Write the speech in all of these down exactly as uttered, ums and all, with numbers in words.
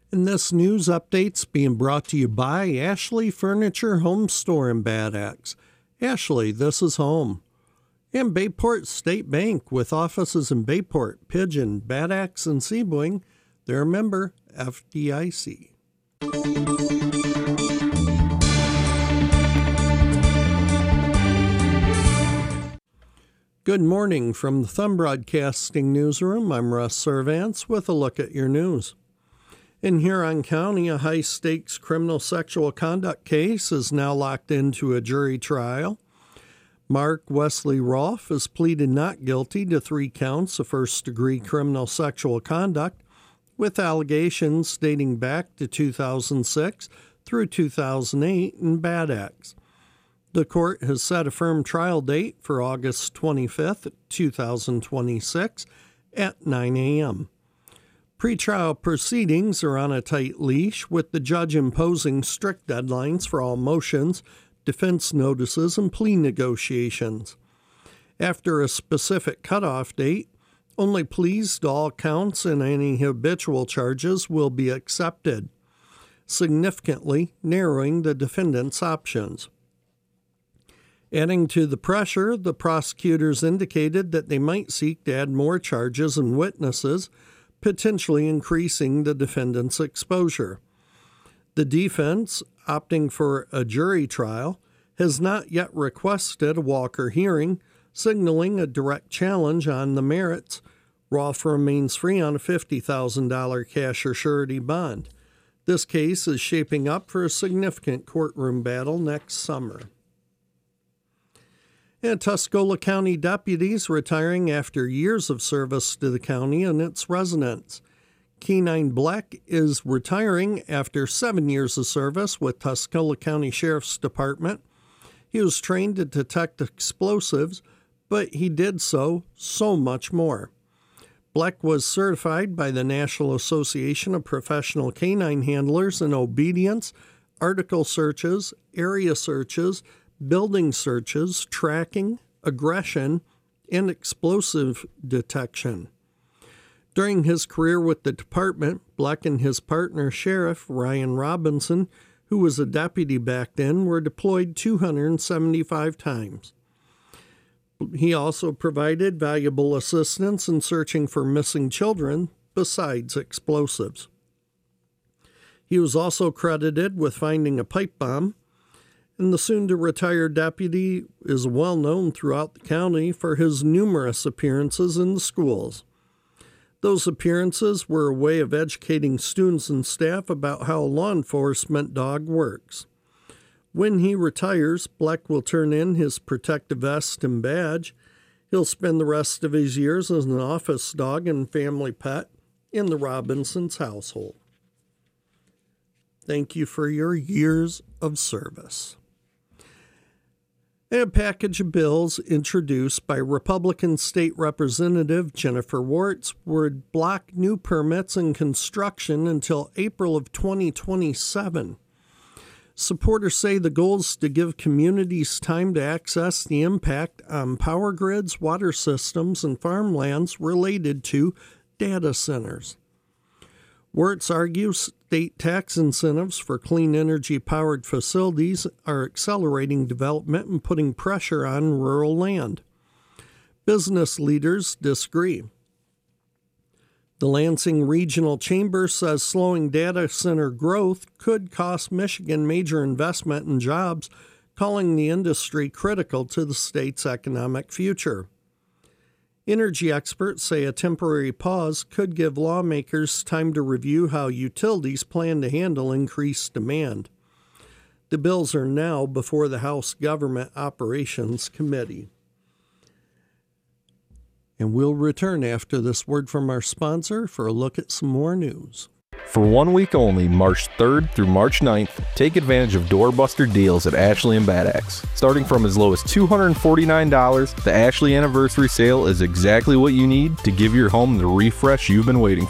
And this news update's being brought to you by Ashley Furniture Home Store in Bad Axe. Ashley, this is home. And Bayport State Bank with offices in Bayport, Pigeon, Bad Axe, and Sebring. They're a member F D I C. Good morning from the Thumb Broadcasting Newsroom. I'm Russ Servance with a look at your news. In Huron County, a high-stakes criminal sexual conduct case is now locked into a jury trial. Mark Wesley Rolfe has pleaded not guilty to three counts of first-degree criminal sexual conduct, with allegations dating back to two thousand six through two thousand eight in Bad Axe. The court has set a firm trial date for August twenty-fifth, two thousand twenty-six at nine a.m. Pretrial proceedings are on a tight leash, with the judge imposing strict deadlines for all motions, defense notices, and plea negotiations. After a specific cutoff date, only pleas to all counts and any habitual charges will be accepted, significantly narrowing the defendant's options. Adding to the pressure, the prosecutors indicated that they might seek to add more charges and witnesses, potentially increasing the defendant's exposure. The defense, opting for a jury trial, has not yet requested a Walker hearing, signaling a direct challenge on the merits. Rolfe remains free on a fifty thousand dollars cash or surety bond. This case is shaping up for a significant courtroom battle next summer. And Tuscola County deputies retiring after years of service to the county and its residents. Kenine Black is retiring after seven years of service with Tuscola County Sheriff's Department. He was trained to detect explosives, but he did so so much more. Black was certified by the National Association of Professional Canine Handlers in obedience, article searches, area searches, building searches, tracking, aggression, and explosive detection. During his career with the department, Black and his partner, Sheriff Ryan Robinson, who was a deputy back then, were deployed two hundred seventy-five times. He also provided valuable assistance in searching for missing children besides explosives. He was also credited with finding a pipe bomb, and the soon-to-retire deputy is well known throughout the county for his numerous appearances in the schools. Those appearances were a way of educating students and staff about how a law enforcement dog works. When he retires, Black will turn in his protective vest and badge. He'll spend the rest of his years as an office dog and family pet in the Robinsons' household. Thank you for your years of service. A package of bills introduced by Republican State Representative Jennifer Wartz would block new permits and construction until April of twenty twenty-seven. Supporters say the goal is to give communities time to access the impact on power grids, water systems, and farmlands related to data centers. Wirtz argues state tax incentives for clean energy-powered facilities are accelerating development and putting pressure on rural land. Business leaders disagree. The Lansing Regional Chamber says slowing data center growth could cost Michigan major investment and jobs, calling the industry critical to the state's economic future. Energy experts say a temporary pause could give lawmakers time to review how utilities plan to handle increased demand. The bills are now before the House Government Operations Committee. And we'll return after this word from our sponsor for a look at some more news. For one week only, March third through March ninth, take advantage of doorbuster deals at Ashley and Bad Axe. Starting from as low as two hundred forty-nine dollars, the Ashley Anniversary Sale is exactly what you need to give your home the refresh you've been waiting for.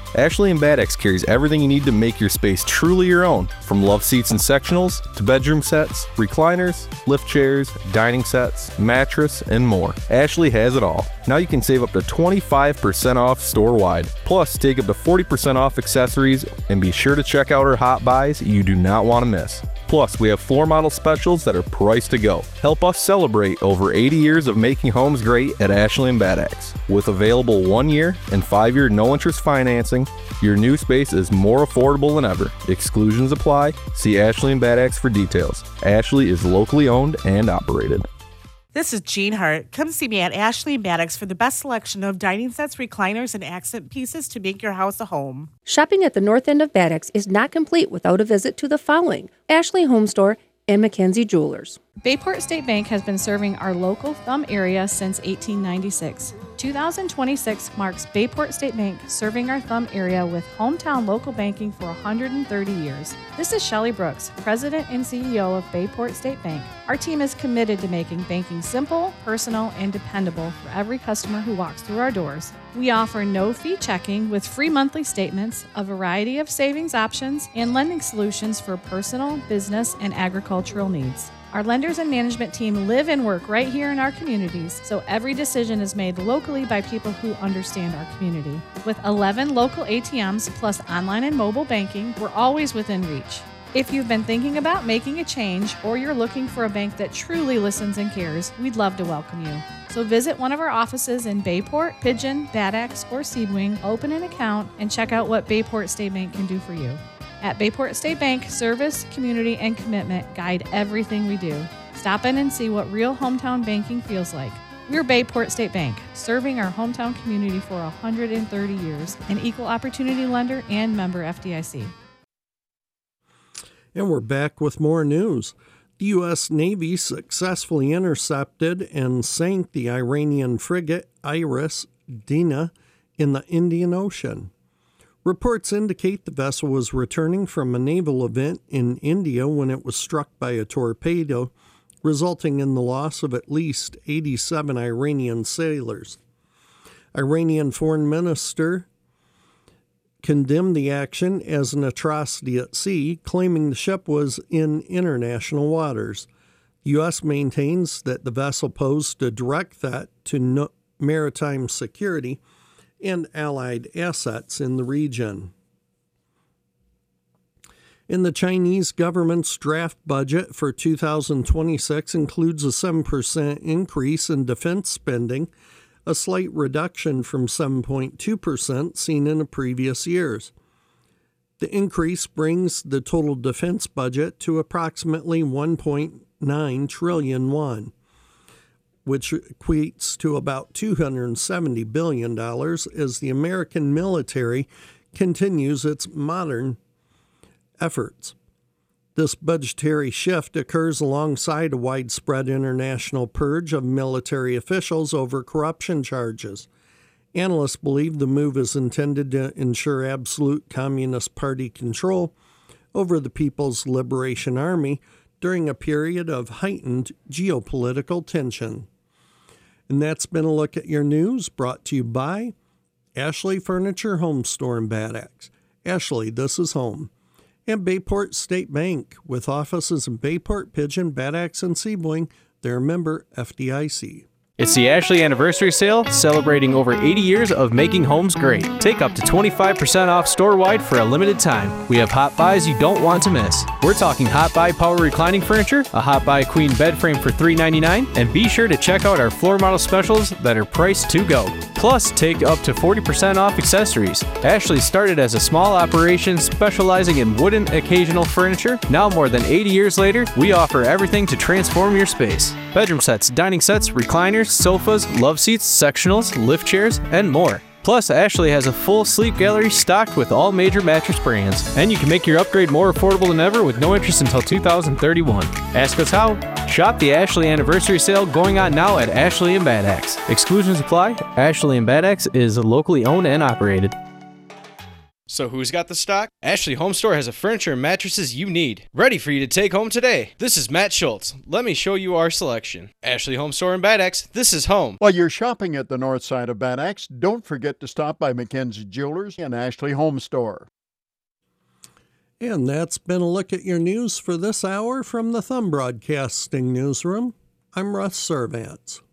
Ashley and Bad Axe carries everything you need to make your space truly your own, from love seats and sectionals to bedroom sets, recliners, lift chairs, dining sets, mattress, and more. Ashley has it all. Now you can save up to twenty-five percent off store-wide. Plus, take up to forty percent off accessories, and be sure to check out our hot buys you do not want to miss. Plus, we have floor model specials that are priced to go. Help us celebrate over eighty years of making homes great at Ashley and Bad Axe. With available one-year and five-year no-interest financing, your new space is more affordable than ever. Exclusions apply. See Ashley and Bad Axe for details. Ashley is locally owned and operated. This is Jean Hart. Come see me at Ashley and Bad Axe for the best selection of dining sets, recliners, and accent pieces to make your house a home. Shopping at the north end of Bad Axe is not complete without a visit to the following: Ashley Home Store and Mackenzie Jewelers. Bayport State Bank has been serving our local Thumb area since eighteen ninety-six. two thousand twenty-six marks Bayport State Bank serving our Thumb area with hometown local banking for one hundred thirty years. This is Shelley Brooks, President and C E O of Bayport State Bank. Our team is committed to making banking simple, personal, and dependable for every customer who walks through our doors. We offer no-fee checking with free monthly statements, a variety of savings options, and lending solutions for personal, business, and agricultural needs. Our lenders and management team live and work right here in our communities, so every decision is made locally by people who understand our community. With eleven local A T Ms plus online and mobile banking, we're always within reach. If you've been thinking about making a change or you're looking for a bank that truly listens and cares, we'd love to welcome you. So visit one of our offices in Bayport, Pigeon, Bad Axe, or Sebring, open an account, and check out what Bayport State Bank can do for you. At Bayport State Bank, service, community, and commitment guide everything we do. Stop in and see what real hometown banking feels like. We're Bayport State Bank, serving our hometown community for one hundred thirty years, an equal opportunity lender and member F D I C. And we're back with more news. The U S Navy successfully intercepted and sank the Iranian frigate Iris Dina in the Indian Ocean. Reports indicate the vessel was returning from a naval event in India when it was struck by a torpedo, resulting in the loss of at least eighty-seven Iranian sailors. Iranian Foreign Minister condemned the action as an atrocity at sea, claiming the ship was in international waters. The U S maintains that the vessel posed a direct threat to no- maritime security and allied assets in the region. And the Chinese government's draft budget for two thousand twenty-six includes a seven percent increase in defense spending, a slight reduction from seven point two percent seen in the previous years. The increase brings the total defense budget to approximately one point nine trillion won, which equates to about two hundred seventy billion dollars as the American military continues its modern efforts. This budgetary shift occurs alongside a widespread international purge of military officials over corruption charges. Analysts believe the move is intended to ensure absolute Communist Party control over the People's Liberation Army during a period of heightened geopolitical tension. And that's been a look at your news, brought to you by Ashley Furniture Home Store in Bad Axe. Ashley, this is home. And Bayport State Bank, with offices in Bayport, Pigeon, Bad Axe, and Sebring. They're a member F D I C. It's the Ashley Anniversary Sale, celebrating over eighty years of making homes great. Take up to twenty-five percent off store-wide for a limited time. We have hot buys you don't want to miss. We're talking Hot Buy Power Reclining Furniture, a Hot Buy Queen Bed Frame for three ninety-nine, and be sure to check out our floor model specials that are priced to go. Plus, take up to forty percent off accessories. Ashley started as a small operation specializing in wooden occasional furniture. Now, more than eighty years later, we offer everything to transform your space. Bedroom sets, dining sets, recliners, sofas, love seats, sectionals, lift chairs, and more. Plus, Ashley has a full sleep gallery stocked with all major mattress brands. And you can make your upgrade more affordable than ever with no interest until two thousand thirty-one. Ask us how? Shop the Ashley Anniversary Sale going on now at Ashley and Bad Axe. Exclusions apply. Ashley and Bad Axe is locally owned and operated. So who's got the stock? Ashley Home Store has the furniture and mattresses you need, ready for you to take home today. This is Matt Schultz. Let me show you our selection. Ashley Home Store in Bad Axe, this is home. While you're shopping at the north side of Bad Axe, don't forget to stop by Mackenzie Jewelers and Ashley Home Store. And that's been a look at your news for this hour from the Thumb Broadcasting Newsroom. I'm Russ Servants.